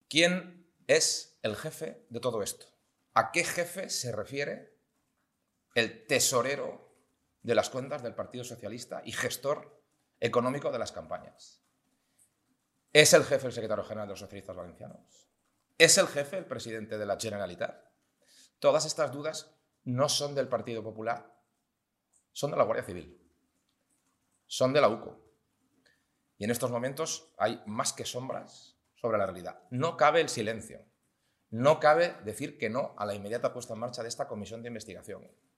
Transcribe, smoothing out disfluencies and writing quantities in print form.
¿Quién es el jefe de todo esto? ¿A qué jefe se refiere el tesorero de las cuentas del Partido Socialista y gestor económico de las campañas? ¿Es el jefe el secretario general de los socialistas valencianos? ¿Es el jefe el presidente de la Generalitat? Todas estas dudas no son del Partido Popular, son de la Guardia Civil, son de la UCO. Y en estos momentos hay más que sombras sobre la realidad. No cabe el silencio, no cabe decir que no a la inmediata puesta en marcha de esta comisión de investigación.